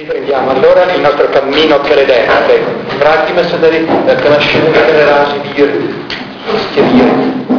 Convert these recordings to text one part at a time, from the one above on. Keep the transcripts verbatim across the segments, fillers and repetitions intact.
Riprendiamo allora il nostro cammino credente. Vrátíme se tedy k našemu itineráři víry, prostě víry.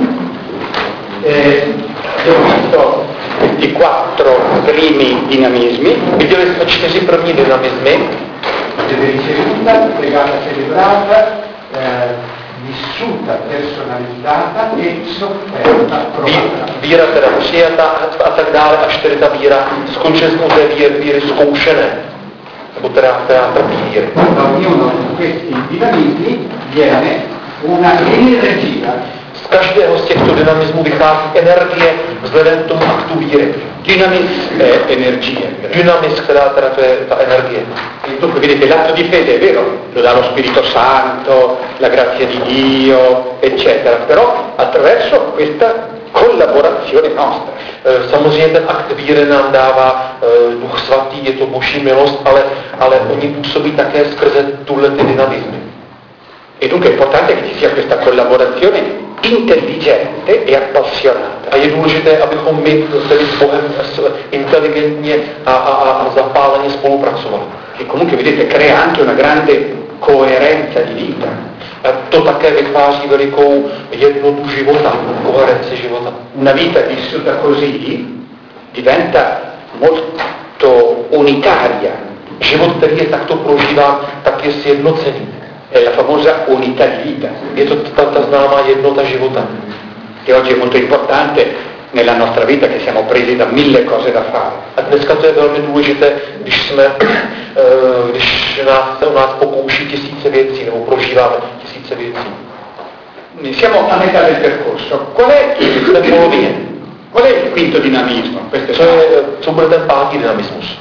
Eh, abbiamo visto questi quattro primi dinamismi. Viděli jsme čtyři první dynamismy. Fede ricevuta, pregata celebrata, eh, vissuta, personalizzata e sofferta, provata. Víra teda přijata a tak dále, až tedy ta víra, skončili jsme u té víry, víry zkoušené, nebo teda, teda trpí víry. Da ognuno di questi dinamismi viene una energia. Z každého z těchto dynamismů vychází energie vzhledem k tomu aktu víry. Dynamis è energia. Dynamis, která teda to je ta energie. E dunque vedete, l'atto di fede è vero, lo dà lo Spirito Santo, la grazia di Dio, eccetera, però attraverso questa collaborazione nostra. Samozřejmě ten akt víry nám dává Duch Svatý, je to Boží milost, ale, ale oni působí také skrze tuhle ty dynamismy. E dunque è importante che ci sia questa collaborazione intelligente e appassionata. A je důležité, abychom my tedy s Bohem inteligentně a, a, a zapáleně spolupracovali. E comunque vedete crea anche una grande coerenza di vita. A to také vytváří velikou jednotu života, koherenci života. Una vita vissuta così diventa molto unitaria. Život, který je takto prožíván, tak je sjednocený. È la famosa unità di vita. Je to ta, ta známá jednota života. Che oggi è molto importante nella nostra vita, che siamo presi da mille cose da fare. A dneska to je velmi důležité, když jsme, když nás, se u nás pokouší tisíce věcí, nebo prožíváme tisíce věcí. Siamo a metà del percorso. Qual è il polovina? Qual è il quinto dinamismo? Questo Co, je, co bude ten pátý dynamismus?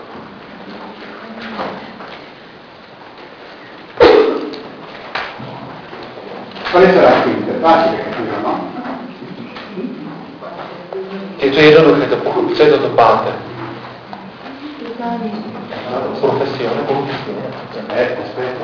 Quale sarà il quinto? È facile capire, no? Je to jednoduché to pochopit. Co je to to páté? Profesione, profesione. Eh, aspetta.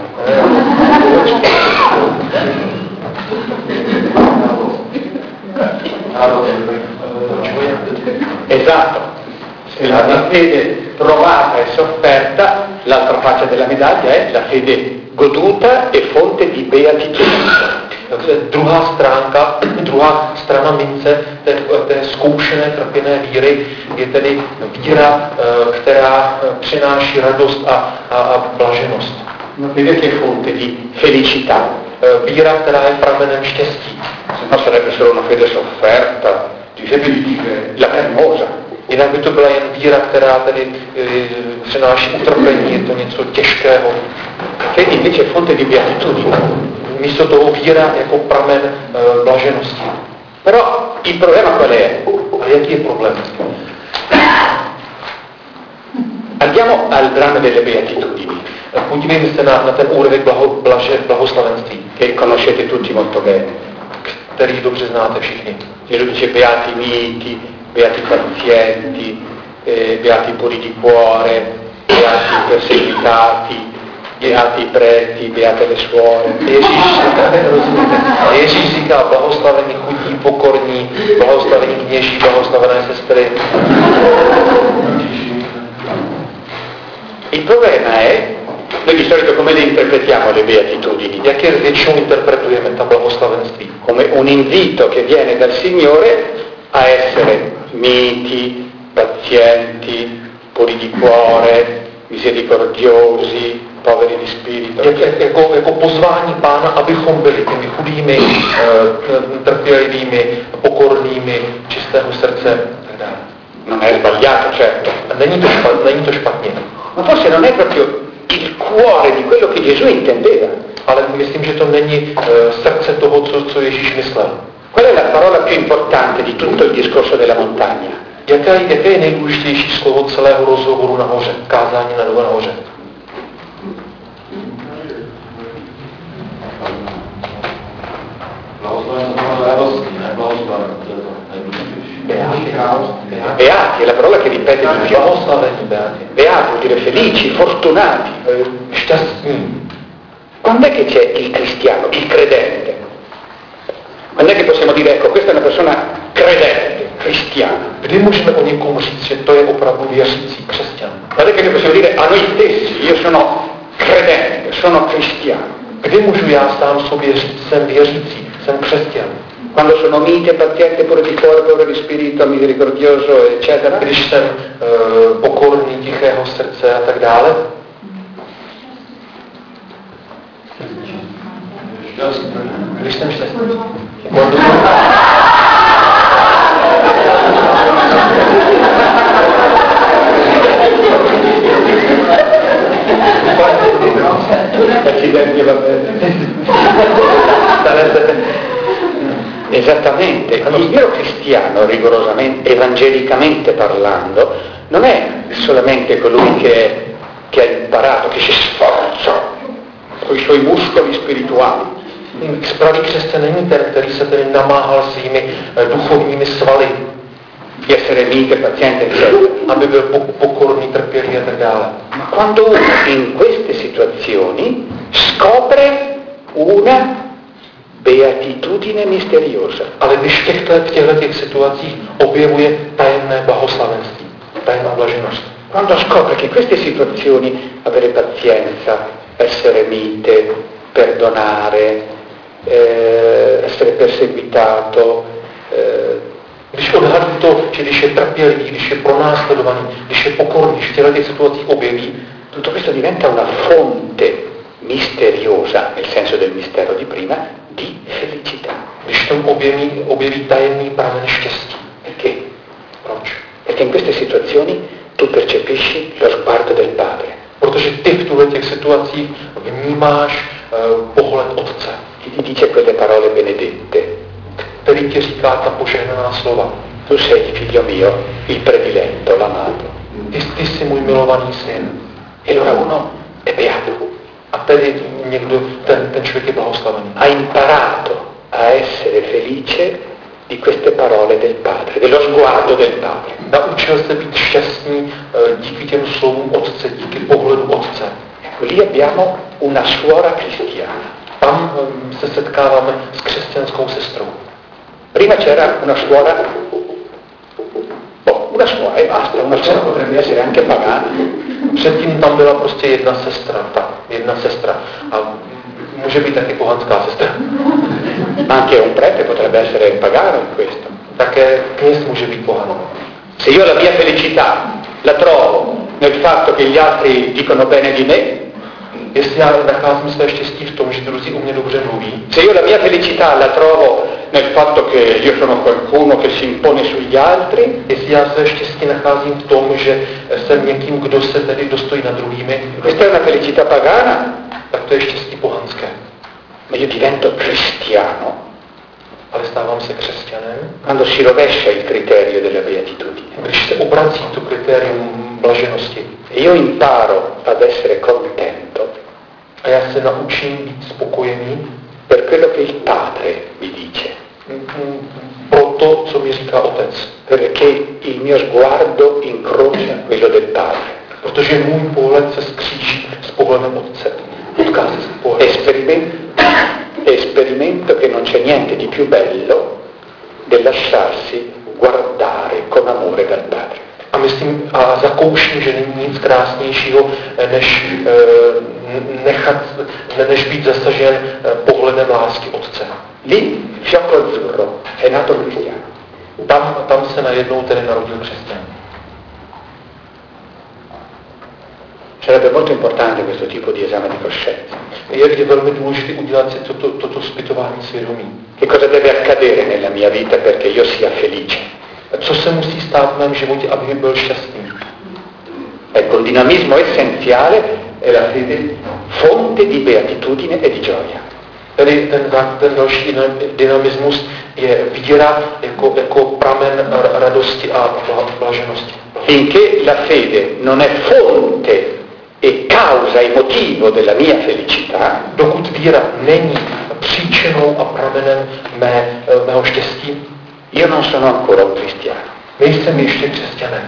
Esatto. Se la fede provata e sofferta, l'altra faccia della medaglia è la fede goduta e fonte di beatitudine. Druhá stránka, druhá strana mince té, té zkoušené, trpěné víry je tedy víra, která přináší radost a, a, a blaženost. Una fede che è fonte di felicità. Víra, která je pramenem štěstí. Se no sarebbe solo una fede sofferta, ti sembra di dire lacrimosa. Jinak by to byla jen víra, která tedy e, přináší utrpení, je to něco těžkého. Fede invece è fonte di beatitudine. Místo toho víra jako pramen e, blaženosti. Però il problema qual è? A jaký je problém? Andiamo al brano delle beatitudini. Podívejme se na, na ten úryvek blaho, blaže, blahoslavenství, che conoscete tutti molto bene. Který dobře znáte všichni. Gesù dice beati i miti, beati i pazienti, eh, beati i puri di cuore, beati i perseguitati, beati i preti, beate le suore. Ježíš, Ježíš říká blahoslavení chudí, pokorní, blahoslavení kněží, blahoslavené sestry. Il problema è, noi di solito come le interpretiamo le beatitudini? Jak je většinou interpretujeme ta blahoslavenství? Come un invito che viene dal Signore a essere miti, pazienti, puri di cuore, misericordiosi, poveri di spirito. Jak, jak, jako, jako pozvání Pána, abychom byli těmi chudými, e, trpělivými, pokornými, čistého srdce. Non è sbagliato, certo. A není to špatně, není to špatně. Ma forse non è proprio il cuore di quello che Gesù intendeva. Ale myslím, že to není e, srdce toho, co, co Ježíš myslel. Qual è la parola più importante di tutto il discorso della montagna? Jaké, jaké je nejdůležitější slovo celého rozhovoru nahoře, kázání na dole nahoře? Beati è la parola che ripete di più. Beati vuol dire felici, fortunati, šťastní. Quando è che c'è il cristiano, il credente? Quando è che possiamo dire, ecco, questa è una persona credente, cristiana? Kdy můžeme o někom říct, že to je opravdu věřící křesťan? Guardate che possiamo dire a noi stessi, io sono credente, sono cristiano. Kdy můžu já sám sobě říct, jsem věřící, jsem křesťan? Quando sono mite, paziente, pure di cuore, pure di spirito, misericordioso, eccetera. Když jsem uh, pokorný, tichého srdce a tak dále. Když jsem šťastný. Quando Accidenti, va bene. Esattamente, il vero cristiano, rigorosamente, evangelicamente parlando, non è solamente colui che, che ha imparato, che si sforza con i suoi muscoli spirituali. Pravý křesťan není ten, který se tedy namáhal svými duchovními svaly, essere mite, paziente, eccetera, aby byl pokorný, trpělivý a tak dále. Ma quando uno in queste situazioni scopre una beatitudine misteriosa. Ale když v těchto, v těchto těch situacích objevuje tajemné blahoslavenství, tajemná blaženost. Quando scopre che in queste situazioni avere pazienza, essere mite, perdonare, eh, essere perseguitato, eh, když odhadí to, že když je trpělivý, když je pronásledovaný, když je pokorný, když v těchto těch situacích objeví, tutto questo diventa una fonte misteriosa, nel senso del mistero di prima, di felicità. Když tam objeví, objeví tajemný pramen štěstí. Perché? Proč? Perché in queste situazioni tu percepisci lo sguardo del Padre. Protože ty v tuhle těch situacích vnímáš uh, pohled Otce. Che ti dice quelle parole benedette. Který ti říká ta požehnaná slova. Tu sei figlio mio, il prediletto, l'amato. Ty, ty jsi můj milovaný syn. E allora uno è beato. A tedy někdo, ten, ten člověk je blahoslavený. Ha imparato a essere felice di queste parole del Padre, dello sguardo del Padre. Naučil se být šťastný díky těm slovům Otce, díky pohledu Otce. Ecco, lì abbiamo una suora cristiana. Tam se setkáváme s křesťanskou sestrou. Prima c'era una suora, oh, una suora e basta, una suora potrebbe essere anche pagana. Předtím tam byla prostě jedna sestra, ta jedna sestra. A může být taky pohanská sestra. Anche un prete potrebbe essere pagano in questo. Také kněz může být pohan. Se io la mia felicità la trovo nel fatto che gli altri dicono bene di me, jestli já nacházím své štěstí v tom, že druzí u mě dobře mluví, se io la mia felicità la trovo nel fatto che io sono qualcuno che si impone sugli altri, jestli já své štěstí nacházím v tom, že jsem někým, kdo se tedy dostojí nad druhými, questa è una felicità pagana, tak to je štěstí pohanské. ma io divento cristiano Ale stávám se křesťanem, quando si rovescia il criterio della beatitudine. když se obrací to kritérium blaženosti. Io imparo ad essere contento A já se naučím být spokojený per quello che il Padre mi dice, pro to, co mi říká Otec. perché il mio sguardo incrocia quello del Padre. Protože můj pohled se skříží s pohledem Otce. Potká se s pohledem. Esperimento, esperimento che non c'è niente di più bello del lasciarsi guardare con amore dal Padre. A myslím, a zakouším, že není nic krásnějšího, než, nechat, než být zasažen pohledem lásky Otce. Lì, fiocco azzurro, è nato cristiano. Tam, tam se najednou tedy narodil křesťan. Sarebbe molto importante questo tipo di esame di coscienza. Je vždy velmi důležité udělat si toto, toto zpytování svědomí. Che cosa deve accadere nella mia vita perché io sia felice? Co se musí stát v mém životě, abych byl šťastný? Ecco, il dinamismo essenziale è la fede fonte di beatitudine e di gioia. Tedy ten, ten další dynamismus je víra jako, jako pramen radosti a blaženosti. Finché la fede non è fonte e causa e motivo della mia felicità, dokud víra není příčinou a pramenem mé, mého štěstí, io non sono ancora un cristiano. Nejsem ještě křesťanem.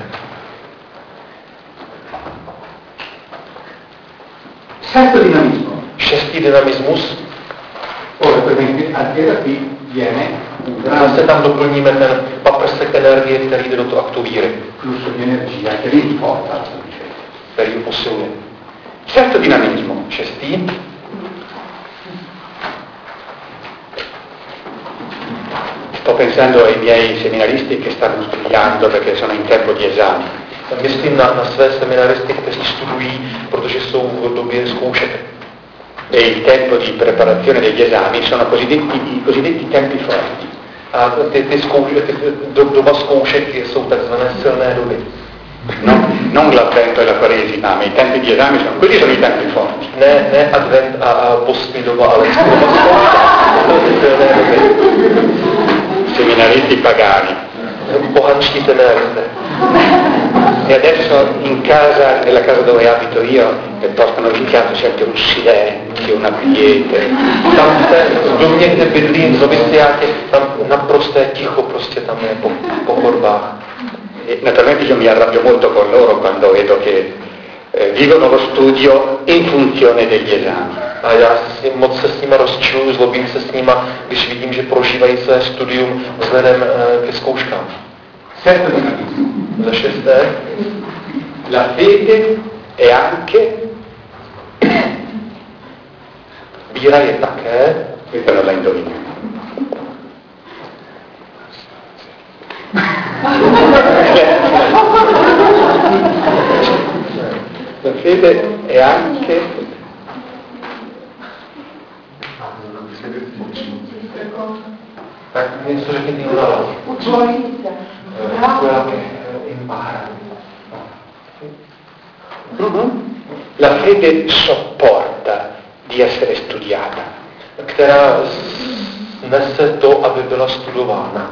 Sesto dinamismo. Šestý dynamismus. Ora, per esempio, anche da qui viene un Zase tam doplníme ten paprsek dostatek energie, který jde do toho aktu víry. Flusso di energia che rinforza la sua fede. Který ji posiluje. Certo dinamismo. Šestý. Sto pensando ai miei seminaristi che stanno studiando perché sono in tempo di esami. Myslím na, na své seminaristy, kteří studují, protože jsou v době zkoušek. E il tempo di preparazione degli esami sono cosiddetti, i cosiddetti tempi forti. A ty, ty zkoušky, ty, do, doba zkoušek jsou takzvané silné doby. No, non l'avvento e la quaresima, ma i tempi di esami sono, quelli sono i tempi forti. Ne, ne advent a, a postní doba, ale doba zkoušek, to jsou ty silné doby. Seminaristi pagani. Pohanští seminaristé. E adesso in casa, nella casa dove abito io, possono iniziato sente un silenzio, una quiete. Tam v té domě, kde bydlím, v noviciátě, tam naprosté ticho, prostě tam je po, po chodbách. E naturalmente io mi arrabbio molto con loro quando vedo che eh, vivono lo studio in funzione degli esami. A já se s ním, moc se s nima rozčiluju, zlobím se s nima, když vidím, že prožívají své studium vzhledem e, ke zkouškám. Certo dinamismo. Za šesté. La fede è anche, víra je také, questa non la indovino. La fede è anche tak něco řekněte jinou nálev. Quella che impara. la fede sopporta di essere studiata, která nese to, aby byla studována.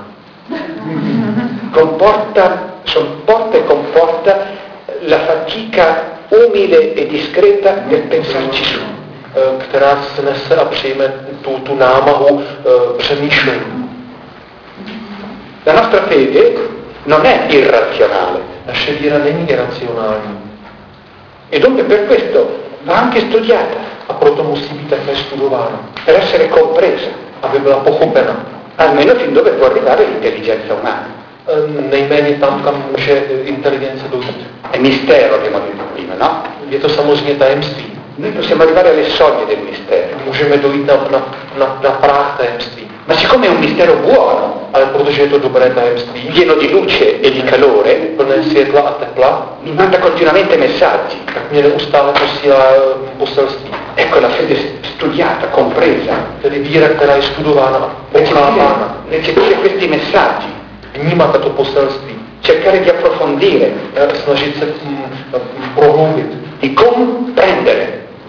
comporta, sopporta e comporta la fatica umile e discreta del pensarci su, která snese a přijme tu, tu námahu e, přemýšlení. La nostra fede non è irrazionale. Naše víra není iracionální. E dunque per questo va anche studiata. A proto musí být také studována. Per essere compresa. Aby byla pochopena. Almeno fin dove può arrivare l'intelligenza umana. Nejméně tam, kam může inteligence dojít. È mistero, abbiamo detto prima, no? Je to samozřejmě tajemství. Noi possiamo arrivare alle soglie del mistero. Můžeme dojít na, na, na, na práh tajemství. Ma siccome è un mistero buono, ale protože je to dobré tajemství, pieno di luce e di calore, plné světla a tepla, mi manda continuamente messaggi. tak mě neustále posílá poselství. Ecco la fede studiata, compresa. Tedy víra, která je studována, pochápána. Recepire questi messaggi. Vnímat tato poselství. Cercare di approfondire. Snažit se m, prohloubit. Di comprendere.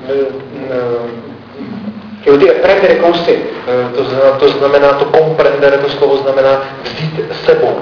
Che vuol dire prendere con sé. To znamená, to znamená, to comprendere, to slovo znamená vzít sebou.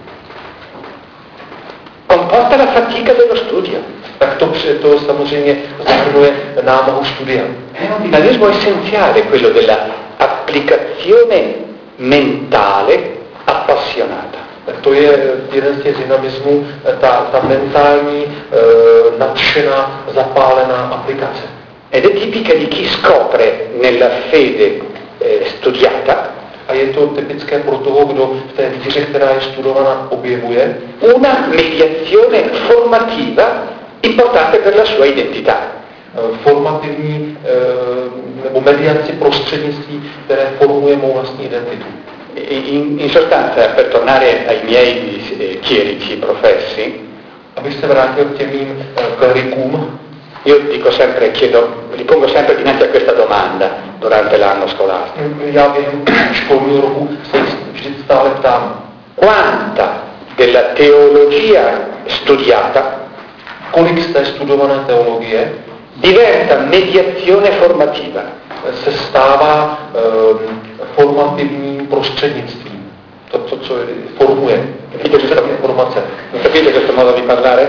Comporta la fatica dello studio. Tak to, to samozřejmě zahrnuje námahu studia. È un dinamismo essenziale quello della applicazione mentale appassionata. Tak to je jeden z těch dynamismů, ta, ta mentální, e, nadšená, zapálená aplikace. Ed è tipica di chi scopre nella fede eh, studiata, a je to typické pro toho, kdo v té víře, která je studovaná, objevuje una mediazione formativa importante per la sua identità. Formativní e, nebo mediaci prostřednictví, které formuje mou vlastní identitu. In, in sostanza, per tornare ai miei eh, chierici professi, abych se vrátil k těm mým eh, klerikům, io dico sempre, chiedo, li pongo sempre dinanzi a questa domanda durante l'anno scolastico. Já během školního roku se vždy stále ptám, quanta della teologia studiata, kolik z té studované teologie diventa mediazione formativa, se stává um, formativním prostřednictvím. To, to co je, formuje. Capite informace. Capite questo modo di parlare?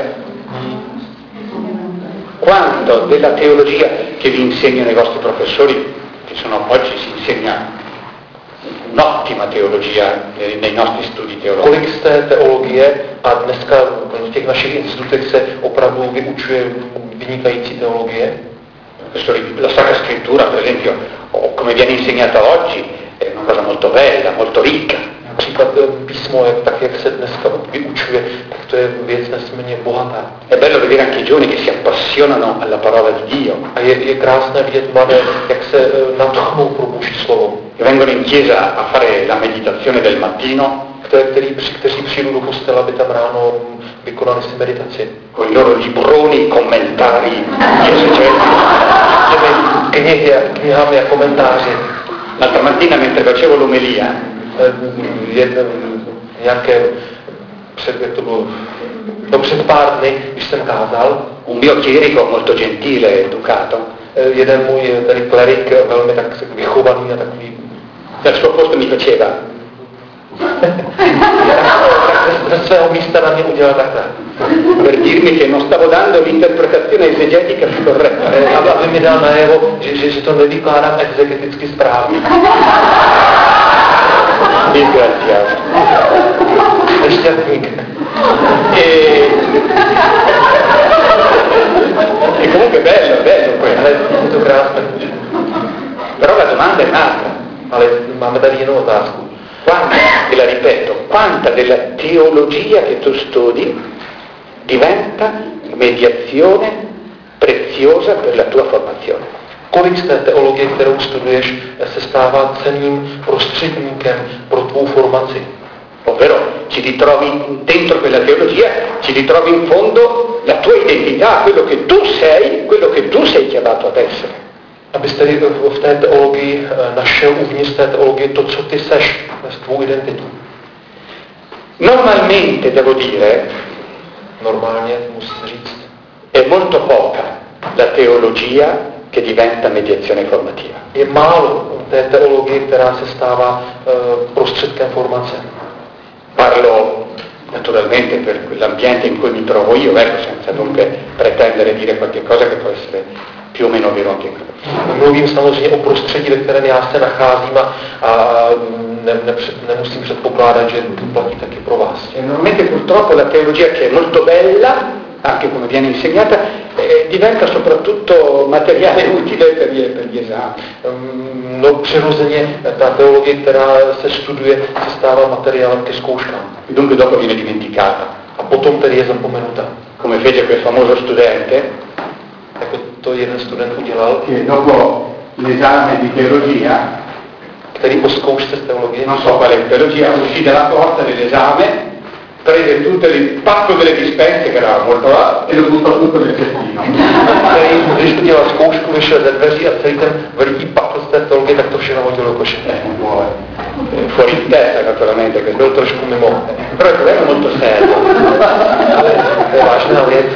Quanto della teologia che vi insegnano i vostri professori, che sono oggi si insegna un'ottima teologia nei nostri studi teologici. Kolik z té teologie a dneska v těch našich institutech se opravdu vyučuje vynikající teologie? La Sacra Scrittura, per esempio, o come viene insegnata oggi, è una cosa molto bella, molto ricca. například písmo, jak, tak jak se dneska vyučuje, tak to je věc nesmírně bohatá. È bello vedere anche i giovani che si appassionano alla parola di Dio. A je, je krásné vidět mladé, jak se nadchnou pro Boží slovo. Che vengono in chiesa a fare la meditazione del mattino, Které, který, kteří přijdou do kostela, aby tam ráno vykonali si meditaci. con i loro libroni commentari esegetici. Těmi knihy, knihami a komentáři. L'altra mattina mentre facevo l'omelia, Jeden, nějaké, před, jak to bylo, no před pár dny, když jsem kázal, un mio chierico molto gentile e educato, jeden můj tady klerik, velmi tak vychovaný a takový, dal suo posto mi faceva ze svého místa na mě udělal takhle. per dirmi che non stavo dando l'interpretazione esegetica più corretta. Aby, aby mi dal najevo, že, že, že to nevykládám exegeticky správně. Disgraziato. Nešťastník. E... e comunque bello, bello quello. Ale je to krásné. Però la domanda è un'altra. Ale máme tady jinou otázku. Quanta, e la ripeto, quanta della teologia che tu studi diventa mediazione preziosa per la tua formazione? Kolik z té teologie, kterou studuješ, se stává cenným prostředníkem pro tvou formaci? Ovvero ci ritrovi dentro quella teologia, ci ritrovi in fondo la tua identità, quello che tu sei, quello che tu sei chiamato ad essere. Abys tedy v té teologii našel uvnitř té teologie to, co ty seš, s tvou identitu. Normalmente, devo dire, normálně musím říct, è molto poca la teologia che diventa mediazione formativa. Je málo té teologie, která se stává uh, prostředkem formace. Parlo naturalmente per l'ambiente in cui mi trovo io, ecco, senza dunque pretendere dire qualche cosa che può essere più o meno vero anche qui. Mluvím samozřejmě o prostředí, ve kterém já se nacházím a, a ne, ne, nemusím předpokládat, že to platí taky pro vás. E normalmente purtroppo la teologia, che è molto bella, anche come viene insegnata, eh, diventa soprattutto materiale utile per gli, per gli esami. No přirozeně ta teologie, která se studuje, se stává materiálem ke zkouškám. Dunque dopo viene dimenticata. A potom tedy je zapomenuta. Come fece quel famoso studente, jako to jeden student udělal, che dopo l'esame di teologia, který po zkoušce z teologie, non so quale teologia, uscì dalla porta dell'esame, prese tutto l'impatto delle dispense, che era molto là, e lo buttò tutto nel cestino. Který, když udělal zkoušku, vyšel ze dveří a celý ten veliký pakl z té teologie, tak to všechno hodil do koše. Eh, fuori di testa naturalmente, che Byl trošku mimo. però il problema è molto serio. Ale to je vážná věc.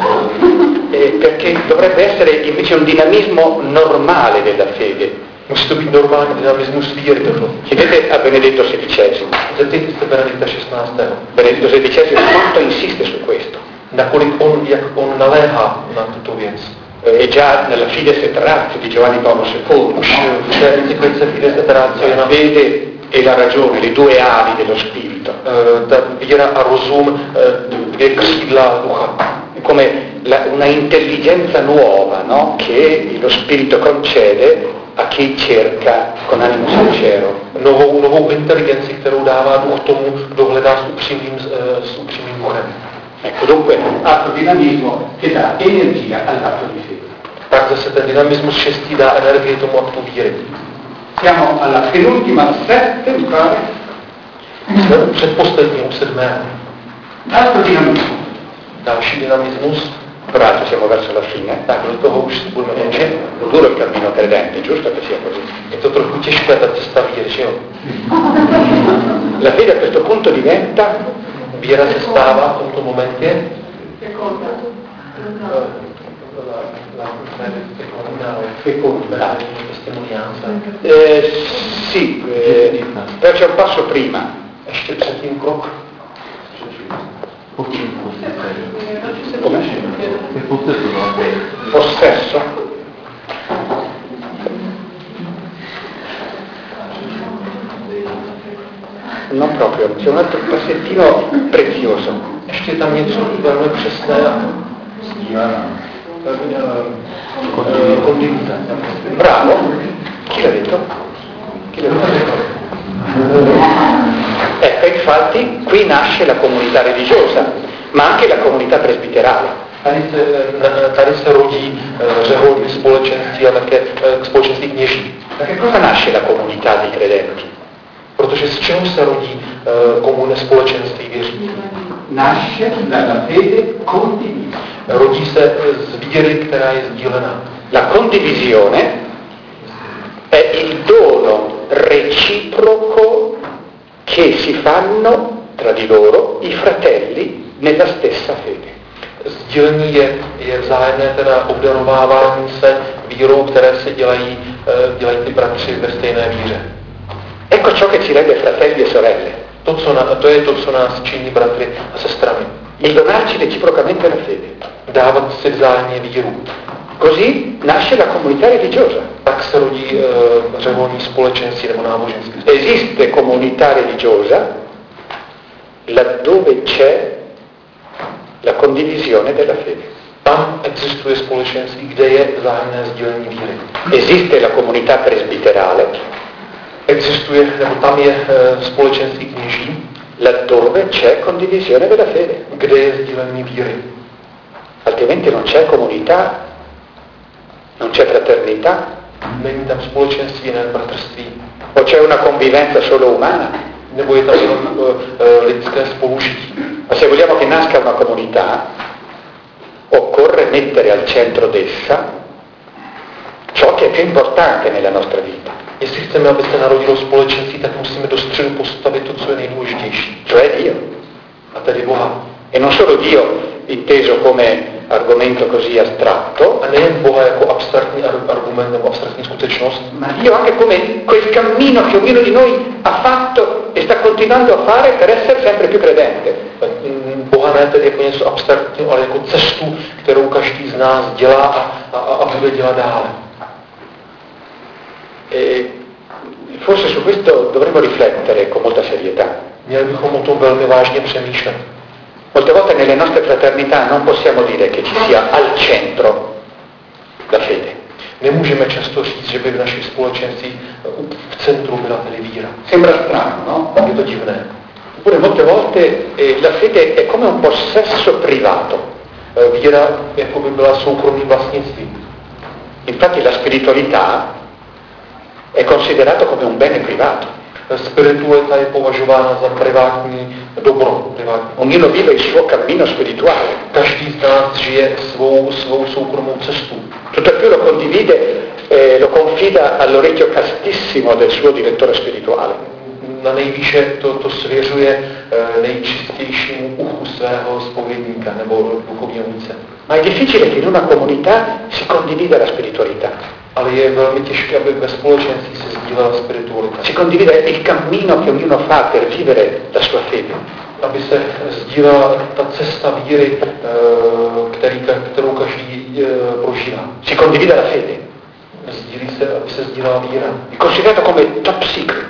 Eh, perché dovrebbe essere invece un dinamismo normale della fede. Musí to být normální dynamismus víry tohle. Chiedete a Benedetto sedicesimo. Zeptejte se Benedikta šestnáctého. Benedetto sedicesimo quanto insiste su questo. Nakolik on, jak on naléhá na tuto věc. E già nella Fides et Ratio di Giovanni Paolo secondo, Už v té encyklice Fides et Ratio je la na fede e la ragione, le due ali dello spirito. uh, ta víra a rozum, uh, dvě křídla ducha. Come la, una intelligenza nuova, no? Che lo spirito concede a chi cerca con animo sincero. Novou, novou inteligenci, kterou dává duch tomu, kdo hledá s upřímným, uh, s upřímným duchem. Ecco, dunque, altro dinamismo che dà energia all'atto di fede. Tak zase ten dynamismus šestý dá energii tomu aktu víry. Siamo alla penultima sette, mi pare. Jsme u předposledního sedmého. Altro dinamismo. Další dynamismus. Peraltro siamo verso la fine. Tak do toho už budeme končit. Duro il cammino credente, giusto che sia così. Je to trochu těžké, ta cesta víry, že jo? La fede a questo punto diventa Víra se stává v tomto momentě feconda. testimonianza. Eh, sì, eh, però c'è un passo prima. Ještě předtím krok. Come? Possesso? Non proprio, c'è un altro passettino prezioso. Ještě je tam něco velmi přesné. Kondivíta. Bravo. Chi l'ha detto? Chi l'ha detto? Ecco, Ecco, infatti qui nasce la comunità religiosa, ma anche la comunità presbiterale. Tady se, tady se rodí řeholní společenství a také společenství kněží. Perché cosa nasce la comunità dei credenti? Protože z čeho se rodí komuné společenství věřících? Nasce dalla fede condivisa. Rodí se z víry, která je sdílená. La condivisione è il dono reciproco che si fanno tra di loro i fratelli nella stessa fede. Sdílení je, je vzájemné teda obdarovávání se vírou, které se dělají, dělají ty bratři ve stejné víře. Ecco ciò che ci rende fratelli e sorelle. To, co na, to je to, co nás činí bratry a sestrami. Il donarci reciprocamente la fede. Dávat si vzájemně víru. Così nasce la comunità religiosa. Tak se rodí uh, řeholní společenství nebo náboženství. Esiste comunità religiosa laddove c'è la condivisione della fede. Tam existuje společenství, kde je vzájemné sdílení víry. Esiste la comunità presbiterale. Existuje, nebo tam je uh, společenství kněží, laddove c'è condivisione della fede. Kde je sdílení víry. Altrimenti non c'è comunità, non c'è fraternità. Není tam společenství, ne bratrství. O c'è una convivenza solo umana. Nebo je tam jenom uh, uh, lidské spolužití. Ma se vogliamo che nasca una comunità, occorre mettere al centro d'essa ciò che è più importante nella nostra vita. Jestli chceme, aby se narodilo společenství, tak musíme do středu postavit to, co je nejdůležitější. Cioè Dio. A tedy Boha. E non solo Dio inteso come argomento così astratto, a nejen Boha jako abstraktní argument nebo abstraktní skutečnost, ma Dio anche come quel cammino che ognuno di noi ha fatto e sta continuando a fare per essere sempre più credente. Boha ne tedy jako něco abstraktního, ale jako cestu, kterou každý z nás dělá a, a, a bude dělat dále. E forse su questo dovremmo riflettere con molta serietà. Měli bychom o tom velmi vážně přemýšlet. Molte volte nelle nostre fraternità non possiamo dire che ci sia al centro la fede. Nemůžeme často říct, že by v našich společenstvích v centru byla tedy víra. Sembra strano, no? Je to divné. Oppure molte volte eh, la fede è come un possesso privato. Víra jako by byla soukromým vlastnictvím. Infatti la spiritualità è considerato come un bene privato. Spiritualita je považována za privátní dobro. Privátní. Ognuno vive il suo cammino spirituale. Každý z nás žije svou, svou soukromou cestu. Tutt'al più lo condivide, eh, lo confida all'orecchio castissimo del suo direttore spirituale. Na nejvýše to, to svěřuje eh, nejčistějšímu uchu svého zpovědníka nebo duchovního vůdce. Ma è difficile che in una comunità si condivida la spiritualità. Ale je velmi těžké, aby ve společenství se sdílela spiritualita. Si condivide il cammino che ognuno fa per vivere la sua fede. Aby se sdílela ta cesta víry, který, kterou každý prožívá. Si condivide la fede. Sdílí se, aby se sdílela víra. È considerato come top secret.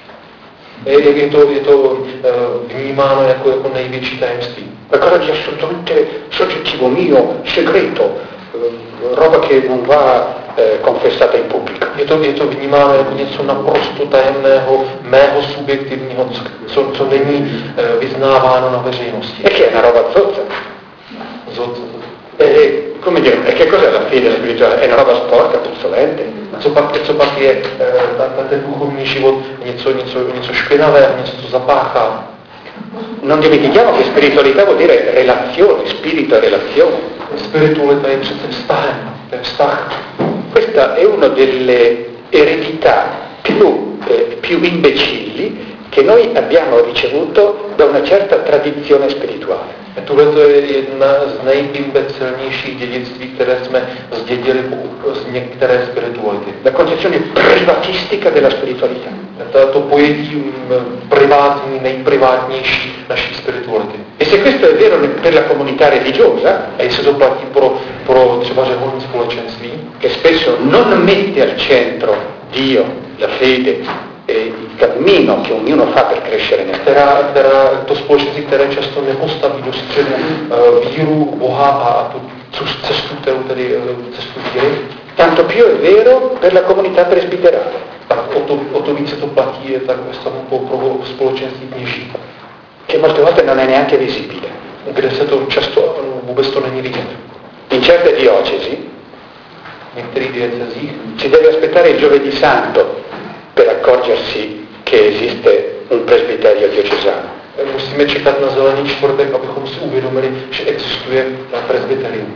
Je, je to, je to vnímáno jako, jako největší tajemství. Qualcosa di assolutamente soggettivo, mio, segreto, roba che non va eh, confessata in pubblico. Je to, je to vnímáno jako něco naprosto tajemného, mého subjektivního, co, co není eh, vyznáváno na veřejnosti. E che è una roba zozza. Zozza. E, e, come dire, e che cos'è la fede spirituale? È una roba sporca, puzzolente. A co pak, co pak je eh, ta, ta, ten duchovní život? Něco, něco, něco špinavé, něco, co zapáchá. Non dimentichiamo che spiritualità vuol dire relazione, spirito e relazione. Spiritualita je přece vztahem, to je vztah. Questa è una delle eredità più, eh, più imbecilli che noi abbiamo ricevuto da una certa tradizione spirituale. Tohle je jedna z nejimbecilnějších dědictví, které jsme zdědili z některé spirituality. La concezione privatistica della spiritualità. To pojetí privátní, nejprivátnější naší spirituality. E se questo è vero per la comunità religiosa, a jestli to platí pro, pro třeba řeholní společenství, che spesso non mette al centro Dio, la fede, e il cammino che ognuno fa per crescere nel která, která, to společenství, které často nepostaví do středu uh, víru Boha a tu, tu cestu, kterou tedy uh, cestu víry. Tanto più è vero per la comunità presbiterale. Tak tak o to, o to více to platí tak ve stavu pro společenství kněží. Che molte volte non è neanche visibile. Kde se to často vůbec to není vidět. In certe diocesi v některých diecezích si deve aspettare il giovedì santo per accorgersi che esiste un presbiterio diocesano. Musíme čekat na zelený čtvrtek, abychom si uvědomili, že existuje presbyterium.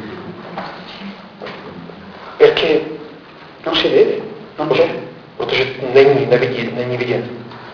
Perché non si vede, non c'è. Protože není, nevidí, není vidět.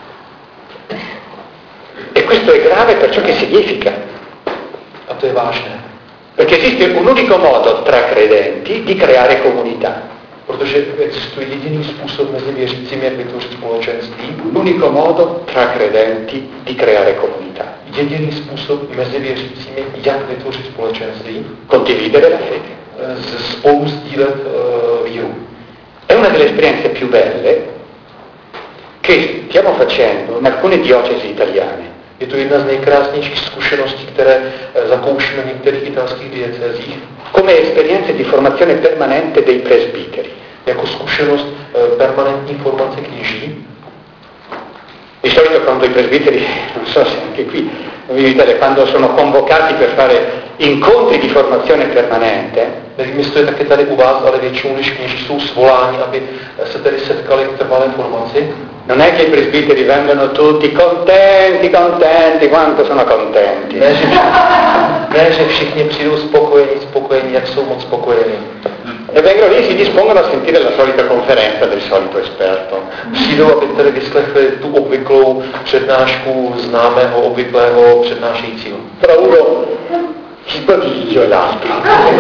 E questo è grave per ciò che significa. A to je vážné. Perché esiste un unico modo tra credenti di creare comunità. Protože existuje jediný způsob mezi věřícími, jak vytvořit společenství. L'unico modo tra credenti di creare comunità. Jediný způsob mezi věřícími, jak vytvořit společenství. Condividere la fede. Spolu sdílet uh, víru. È una delle esperienze più belle che stiamo facendo in alcune diocesi italiane. Je to jedna z nejkrásnějších zkušeností, které zakoušíme v některých italských diecezích. Come esperienze di formazione permanente dei presbiteri. Jako zkušenost permanentní formace kněží. Di solito quando i presbiteri, non so se anche qui, in Italia, quando sono convocati per fare incontri di formazione permanente, nevím, jestli to je také tady u vás, ale většinou, když kněží jsou svoláni, aby se tedy setkali k trvalé formaci, non è che i presbiteri vengono tutti contenti, contenti, quanto sono contenti. Ne, že, ne, že všichni přijdou spokojení, spokojení, jak jsou moc spokojení. E vengono lì, si dispongono a sentire la solita conferenza del solito esperto. Přijdou, aby tedy vyslechli tu obvyklou přednášku známého, obvyklého přednášejícího. Però uno sbadiglia l'altro.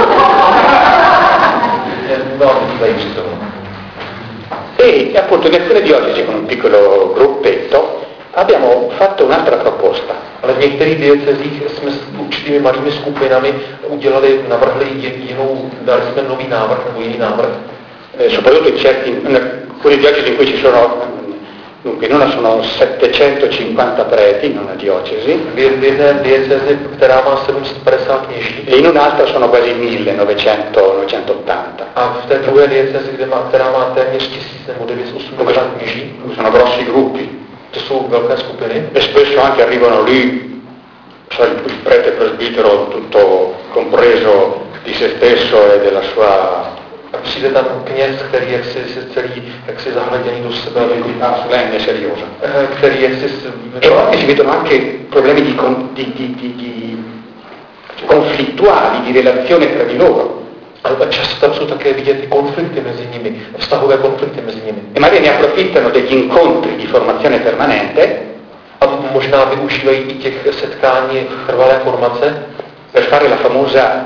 No, lei ci sono. E appunto in alcune diocesi con un piccolo gruppetto abbiamo fatto un'altra proposta. Ale v některých diecezích jsme s určitými malými skupinami udělali, navrhli jinou, dali jsme nový návrh nebo jiný návrh. Eh, soprattutto in certi, in alcune diocesi in cui ci sono, dunque in una sono settecentocinquanta preti in una diocesi. V jedné diecezi, která má sedm set padesát kněží. E in un'altra sono quasi mille, novecento, novecentottanta. A v té druhé diecezi, kde má, která má téměř tisíc nebo devět set osmdesát kněží. Sono grossi gruppi. To jsou velké skupiny. E spesso anche arrivano lì, cioè il prete presbitero tutto compreso di se stesso e della sua... A přijde tam kněz, který je si, si celý, jak si zahleděný do sebe, solenne, seriosa. Který je si... E volte si vedono anche problemi di, di, di, di, di conflittuali, di relazione tra di loro. A často tam jsou také vidět i konflikty mezi nimi, vztahové konflikty mezi nimi. E magari ne approfittano degli incontri di formazione permanente a možná využívají i těch setkání trvalé formace per fare la famosa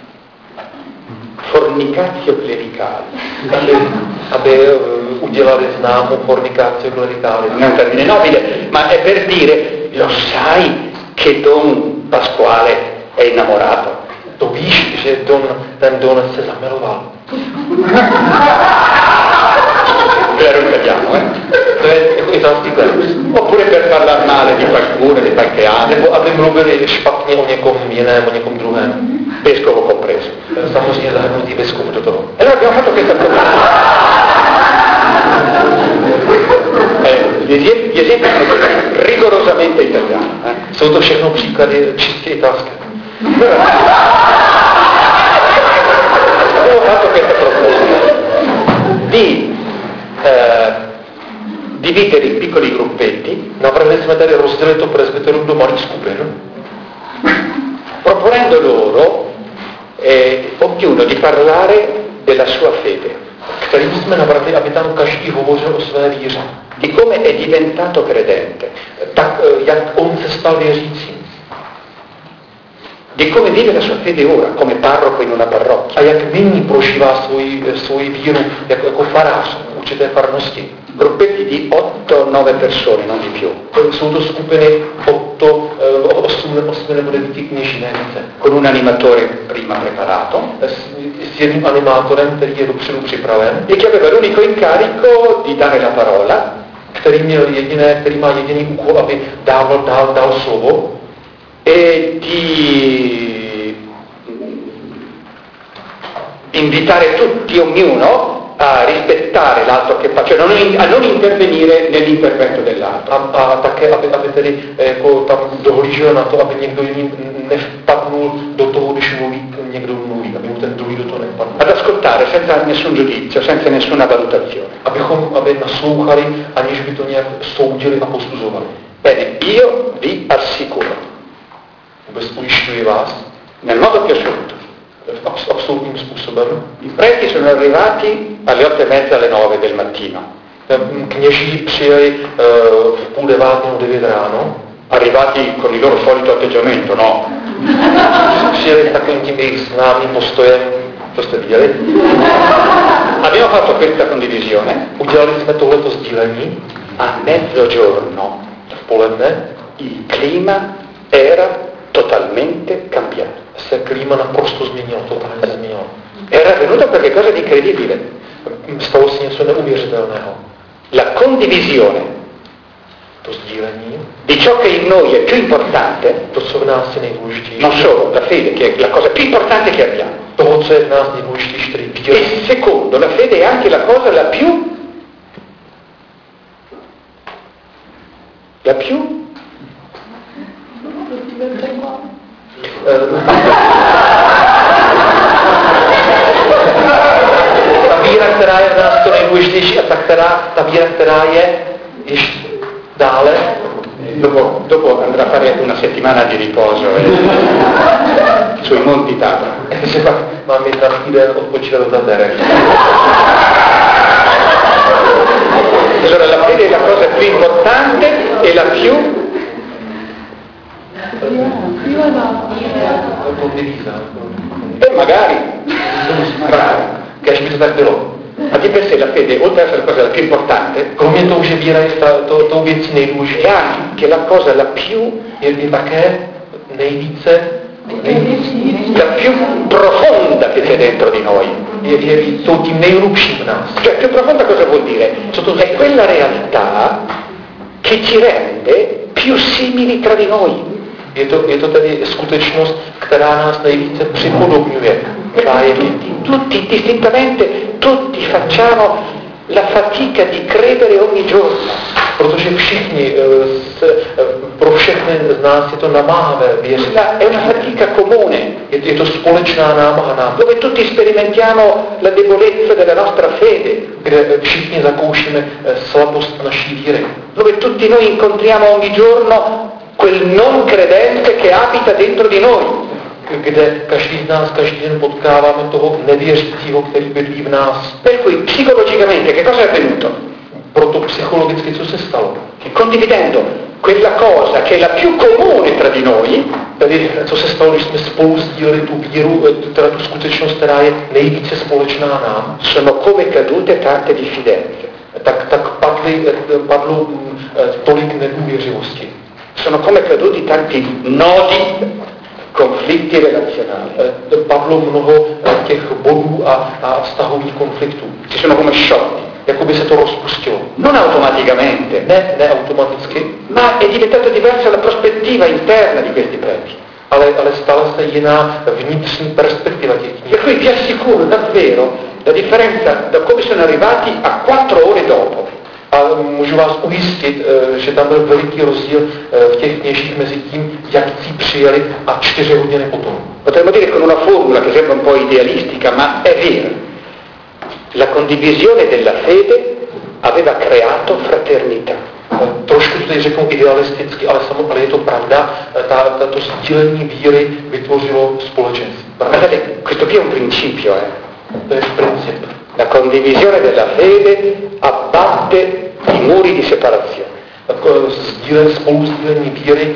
fornicatio clericale. Aby, aby udělali známou fornicatio clericale. Non è un termine nobile, ma è per dire, lo sai che Don Pasquale è innamorato? To víš, že Don, ten Don se zamiloval. Vero italiano, eh? To je jako italský klerus. Oppure per parlare male di qualcuno, di qualche altro. Nebo aby mluvili špatně o někom jiném, o někom druhém. Vescovo compreso. Samozřejmě zahrnutý vescovo do toho. E allora abbiamo fatto questa proposta. Eh, gli esempi sono rigorosamente italiani. Eh? Jsou to všechno příklady čistě italské. Abbiamo fatto questa proposta di eh, dividere in piccoli gruppetti. Navrhli jsme tady rozdělit to presbyterium do malých skupin. Proponendo loro eh, ognuno di parlare della sua fede. Kterým jsme navrhli, aby tam každý hovořil o své víře. Di come è diventato credente. Tak, jak on se stal věřícím. Di come vive la sua fede ora, come parroco in una parrocchia. A jak nyní prožívá svoji, svoji víru jako, jako farář v určité farnosti. Gruppetti di otto nove persone, non di più. Jsou to skupiny osm nebo devět kněží, ne více. Con un animatore prima preparato. S, s jedním animátorem, který je dopředu připraven. E che aveva l'unico incarico di dare la parola. Který měl jediné, který má jediný úkol, aby dával, dal, dal slovo. E di invitare tutti, ognuno, a rispettare l'altro che fa, cioè non, a non intervenire nell'intervento dell'altro. A, a také, aby, aby tedy jako tam dohlížel na to, aby někdo jiný nevpadnul do toho, když mluví, někdo mluví, aby mu ten druhý do toho nevpadl. Ad ascoltare senza nessun giudizio, senza nessuna valutazione. Abychom, aby naslouchali, aniž by to nějak soudili a posuzovali. Bene, io vi assicuro, ubezpečuji vás, nel modo più assoluto, absolutním způsobem. I preti sono arrivati alle otto e mezza alle nove del mattino. Kněží přijeli uh, v půl deváté nebo devět ráno. Arrivati con il loro solito atteggiamento, no? Přijeli s takovým tím jejich známým postojem, to jste viděli. Abbiamo fatto questa condivisione. Udělali jsme tohleto sdílení. A mezzogiorno, v poledne, il clima era totalmente cambiato. Se klima naprosto změnilo, totálně změnilo. Era avvenuto qualcosa di incredibile. Stalo se něco neuvěřitelného. La condivisione, to sdílení, di ciò che in noi è più importante, to, co v nás je nejdůležitější, non solo la fede, che è la cosa più importante che abbiamo, toho, co je v nás nejdůležitější, tedy víra. E secondo, la fede è anche la cosa la più, la più, ta víra, která je v nás to nejdůležitější, a ta, která, ta víra, která je ještě dále, dopo, dopo andrà a fare una settimana di riposo eh, sui Monti Tabor. že pak mám jít na týden odpočívat do Taterek. Allora la fede è la cosa più importante e la più e magari rara, Kéž by to tak bylo. a di per sé la fede, oltre ad essere la cosa la più importante, Kromě toho, že víra je ta, to, tou věcí è nejdůležitější, anche la cosa la più, je, je také nejvíce, la più profonda che c'è dentro di noi. je, je jsou tím nejhlubším v nás. Cioè più profonda cosa vuol dire? È quella realtà che ci rende più simili tra di noi. Je to, je to tedy skutečnost, která nás nejvíce připodobňuje. Tutti distintamente, tutti facciamo la fatica di credere ogni giorno. Protože všichni, se, pro všechny z nás je to namáhavé věřit. È una fatica comune. Je, je to společná námaha nám. Dove tutti sperimentiamo la debolezza della nostra fede. Kde všichni zakoušíme slabost naší víry. Dove tutti noi incontriamo ogni giorno quel non credente che abita dentro di noi. Kde každý z nás každý den potkáváme toho nevěřícího, který bydlí v nás. Per cui psicologicamente che cosa è avvenuto? Proto psychologicky co se stalo? Che condividendo quella cosa che è la più comune tra di noi, Tedy co se stalo, když jsme spolu sdíleli tu víru, teda tu skutečnost, která je nejvíce společná nám, sono come cadute tante diffidenze. tak, tak padly, padlo tolik nedůvěřivosti. Sono come caduti tanti nodi, conflitti relazionali. Padlo mnoho těch bodů a, a vztahových konfliktů. Si sono come sciolti. Jakoby se to rozpustilo. Non automaticamente, Ne, ne automaticky, ma è diventata diversa la prospettiva interna di questi preti. ale, ale stala se jiná vnitřní perspektiva těch knih. Per cui vi assicuro davvero la differenza da come sono arrivati a quattro ore dopo. A můžu vás ujistit, že tam byl veliký rozdíl v těch kněžích mezi tím, jak ci přijeli a čtyři hodiny potom. Potremmo dire con una formula che sembra un po' idealistica, ma è vera. La condivisione della fede aveva creato fraternità. Trošku to teď řeknu idealisticky, ale samozřejmě ale je to pravda, ta, tato sdílení víry vytvořilo společenství. Guardate, questo qui è un principio, eh? To je princip. La condivisione della fede abbatte i muri di separazione. Sdílen, spolu sdílení víry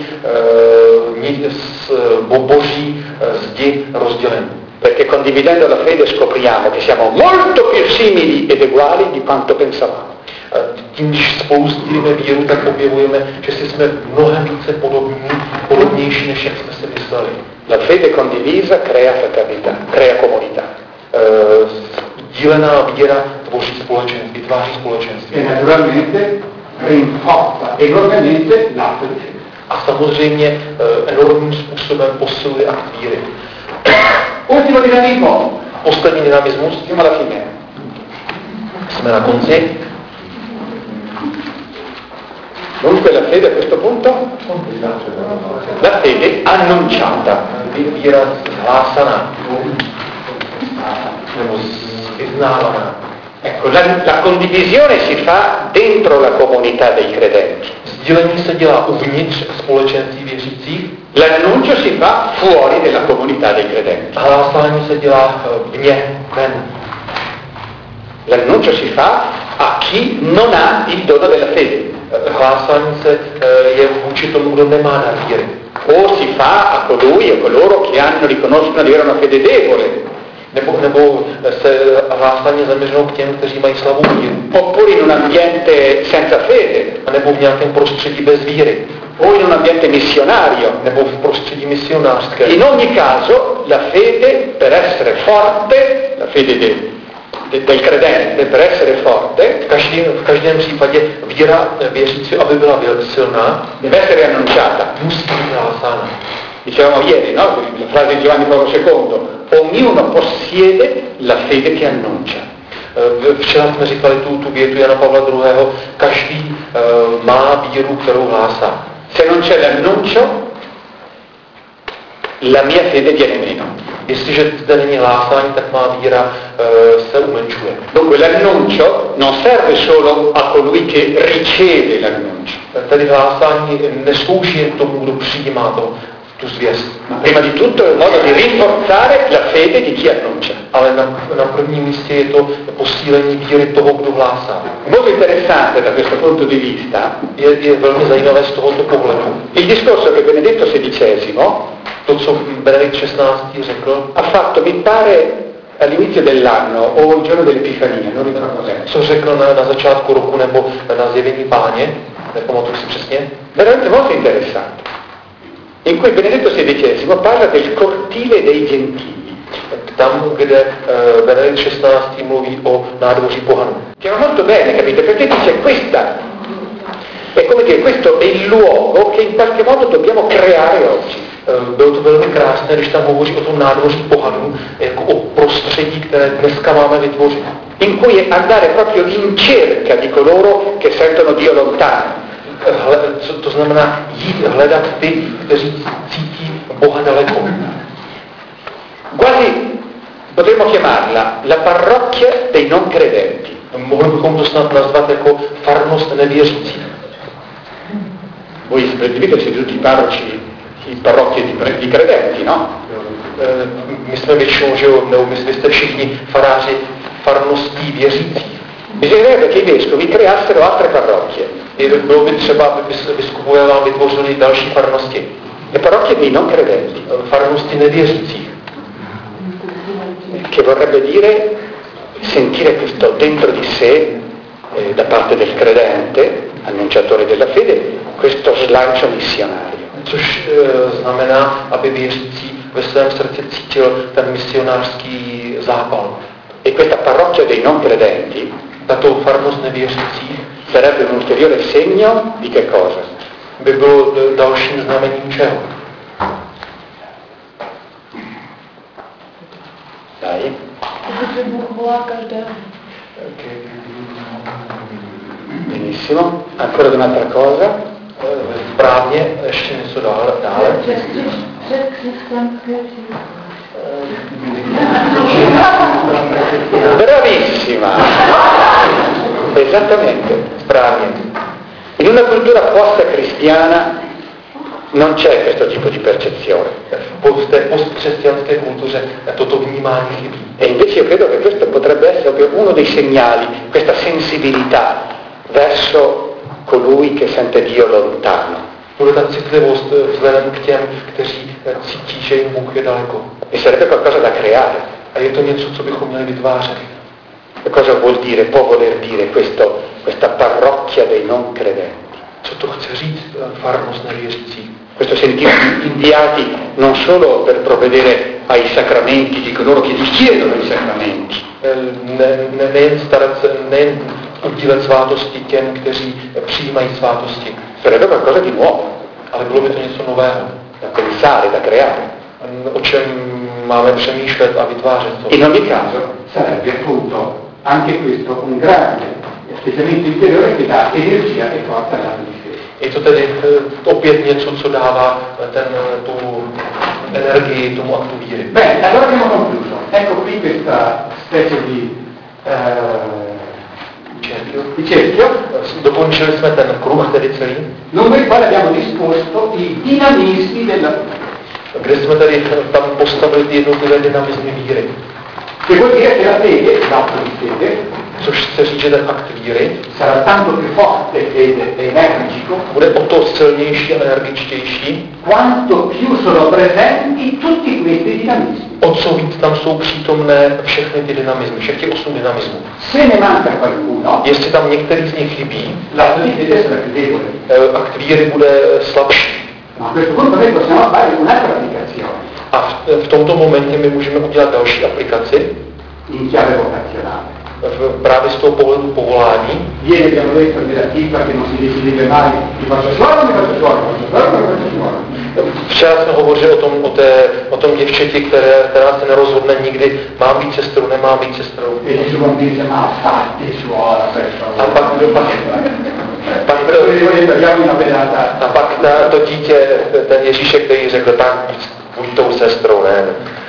e, boží zdi rozdělení. Perché condividendo la fede scopriamo che siamo molto più simili ed uguali di quanto pensavamo. Tím, když spolu sdílíme víru, tak objevujeme, že si jsme mnohem více podobní, podobnější, než jak jsme si mysleli. La fede condivisa crea fraternità, crea comunità. Sdílená víra tvoří společenství, vytváří společenství. E naturalmente rinforza enormemente l'atto di fede. A samozřejmě enormním způsobem posiluje akt víry. Ultimo dinamismo. Poslední dynamismus. Siamo alla fine. jsme na konci. Dunque la fede a questo punto? La fede annunciata. Víra zhlásaná. Nebo vyznávaná. Ecco, la, la condivisione si fa dentro la comunità dei credenti. Sdílení se dělá uvnitř společenství věřících. L'annuncio si fa fuori della comunità dei credenti. Hlásání se dělá vně, ven. L'annuncio si fa a chi non ha il dono della fede. Hlásání se je vůči tomu, kdo nemá dar víry. O si fa a colui o coloro che hanno riconoscono di avere una fede debole. Nebo, nebo se hlásání zaměřenou k těm, kteří mají slabou víru. Oppure in un ambiente senza fede. A nebo v nějakém prostředí bez víry. O in un ambiente missionario. Nebo v prostředí misionářském. In ogni caso la fede per essere forte, la fede de, de, del credente per essere forte, v každém, v každém případě víra věřící, aby byla silná, deve essere annunciata. Musí být hlásána. Dicevamo ieri, no? La frase di Giovanni Paolo secondo, ognuno possiede la fede che annuncia. Včera jsme říkali tu, tu větu Jana Pavla druhého. Každý uh, má víru, kterou hlásá. Se non c'è l'annuncio, la mia fede viene meno. Jestliže zde není hlásání, tak má víra uh, se umenšuje. Dunque l'annuncio non serve solo a colui che riceve l'annuncio. Tedy hlásání neslouží jen tomu, kdo přijímá to, tu zvěst. Prima di tutto è un modo di rinforzare la fede di chi annuncia. Ale na, na prvním místě je to posílení víry toho, kdo hlásá. Molto interessante da questo punto di vista je, je velmi zajímavé z tohoto pohledu. Il discorso che Benedetto sedicesimo, to, co Benedikt šestnáctý řekl, ha fatto, mi pare, all'inizio dell'anno o il giorno dell'Epifania, non ricordo cos'è. Co řekl na, na začátku roku nebo na zjevení Páně, nepamatuji si přesně. Veramente molto interessante. In cui Benedetto sedicesimo parla del cortile dei gentili. Tam, kde uh, Benedikt šestnáctý mluví o nádvoří pohanů. Che va molto bene, capite? Perché dice questa, è come dire, questo è il luogo che in qualche modo dobbiamo creare oggi. Uh, bylo to velmi krásné, když tam hovoří o tom nádvoří pohanů, jako o prostředí, které dneska máme vytvořit. In cui andare proprio in cerca di coloro che sentono Dio lontano. Hle, co to znamená jít hledat ty, kteří cítí Boha daleko. Quasi potremmo chiamarla la parrocchia dei non credenti. Mohli bychom to snad nazvat jako farnost nevěřících. Voi presbiteri siete tutti parroci in parrocchie di, di credenti, no? My jsme většinou, že jo, nebo my jste všichni faráři farností věřících. Bisognerebbe che i vescovi creassero altre parrocchie. Bylo by třeba, aby biskupové vám vytvořili další farnosti. Le parrocchie dei non credenti. Farnosti nevěřících. Che vorrebbe dire sentire questo dentro di sé, eh, da parte del credente, annunciatore della fede, questo slancio missionario. Což e, znamená, aby věřící ve svém srdci cítil ten misionářský zápal. E questa parrocchia dei non credenti, tato farnost nevěřících, sarebbe un ulteriore segno di che cosa? By bylo dalším znamením čeho? Dai. Protože Bůh volá každého. Benissimo. Ancora un'altra cosa? Správně, ještě něco dále. dále. Před křesťanské Bravissima! Esattamente, správně. In una cultura post-cristiana non c'è questo tipo di percezione. V té postkřesťanské kultuře toto vnímání chybí. E invece io credo che questo potrebbe essere uno dei segnali, questa sensibilità verso colui che sente Dio lontano. Bude ta citlivost vzhledem k těm, kteří cítí, že jim Bůh je daleko. E sarebbe qualcosa da creare. A je to něco, co bychom měli vytvářet. E cosa vuol dire, può voler dire questo, questa parrocchia dei non credenti? Co to chce říct farnost nevěřících? Questo sentirsi inviati non solo per provvedere ai sacramenti di coloro che richiedono i sacramenti. Ne, ne, nejen starat se, nejen udílet svátosti těm, kteří přijímají svátosti. Sarebbe qualcosa di nuovo. Ale bylo by to něco nového. Da pensare, da creare. O čem máme přemýšlet a vytvářet to. In ogni caso sarebbe appunto anche questo un grande atteggiamento interiore che dà energia e forza all'atto di fede. Je to tedy opět něco, co dává ten, tu energii tomu aktu víry. Bene, allora abbiamo concluso. Ecco qui questa specie di, eh, di cerchio. Dokončili jsme ten kruh, tedy celý. Lungo il quale abbiamo disposto i dinamismi della fede. Kde jsme tedy tam postavili ty jednotlivé dynamizmy víry. Che vuol dire che la fede, l'atto di fede, což chce říct, že ten akt víry sarà tanto più forte ed energico, bude o to silnější a energičtější, quanto più sono presenti tutti questi dinamismi. O co víc tam jsou přítomné všechny ty dynamizmy, všech těch osm dynamismů. Se ne manca qualcuno, jestli tam některý z nich chybí, l'atto di fede sarà più debole. Akt víry bude slabší. Ma a questo punto noi possiamo fare un'altra applicazione. A v, v tomto momentě my můžeme udělat další aplikaci. In chiave vocazionale. V, právě z toho pohledu povolání. Ieri abbiamo detto della tipa che non si decideva mai mi faccio suono, mi faccio suono, mi faccio suono, mi faccio suono. Včera jsme hovořili o tom, o, té, o tom děvčeti, které, která se nerozhodne nikdy, mám být sestrou, nemám být sestrou. E il suo bambino dice, ma fatti suono, per A pak, pak, pak, a pak ta, to dítě, ten Ježíšek, který řekl, tak buď tou sestrou, ne?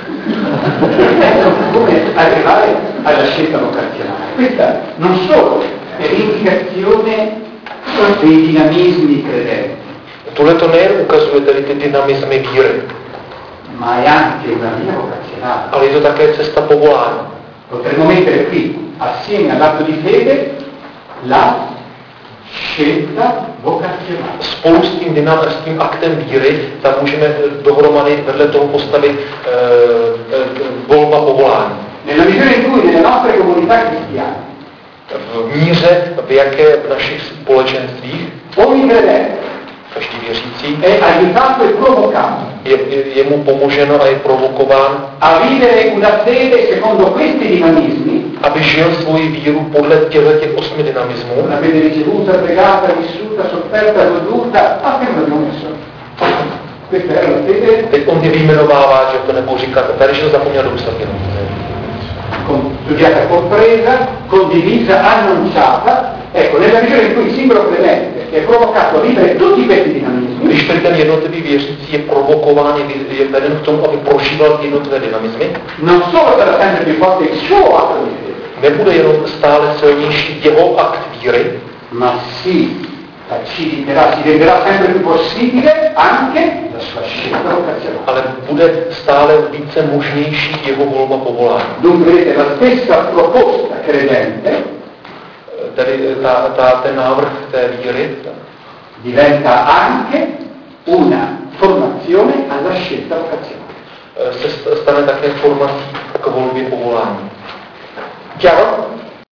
Come arrivare alla scelta vocazionale? Questa non solo è l'indicazione dei dinamismi credenti. Tohle to nejen ukazuje tedy ty dynamizmy víry, ma è anche una via vocazionale. Ale je to také cesta povolání. Potremmo mettere qui, assieme all'atto di fede, la scelta vocazionale. Spolu s tím, dynam, s tím aktem víry, tam můžeme dohromady vedle toho postavit e, e, volba povolání. Nella misura in cui nelle nostre comunità cristiane, v míře, v jaké v našich společenstvích, ogni credente každý věřící è aiutato e provocato je, je, je mu pomoženo a je provokován, a vivere una fede secondo questi dinamismi, aby žil svoji víru podle těchto těch osmi dynamismů. Una fede ricevuta, pregata, vissuta, sofferta, goduta, anche non abbiamo messo. Questa è la fede. Teď on je vyjmenovává, že to nebudu říkat, tady že to zapomněl dopsat jenom. Studiata, compresa, condivisa, annunciata. Ecco, nella misura in cui il singolo credente è provocato a vivere tutti questi dinamismi. Když tedy ten jednotlivý věřící je provokován, je, je veden k tomu, aby prožíval jednotlivé dynamismy, non solo sarà sempre più forte il suo atto di fede, nebude jenom stále silnější jeho akt víry, ma si faciliterà, si renderà sempre più possibile anche la sua scelta vocazionale. Ale bude stále více možnější jeho volba povolání. Dunque vedete la stessa proposta credente, tedy ta, ta, ten návrh té víry diventa anche una formazione alla scelta vocazionale. se stane také formací k volbě povolání. Chiaro?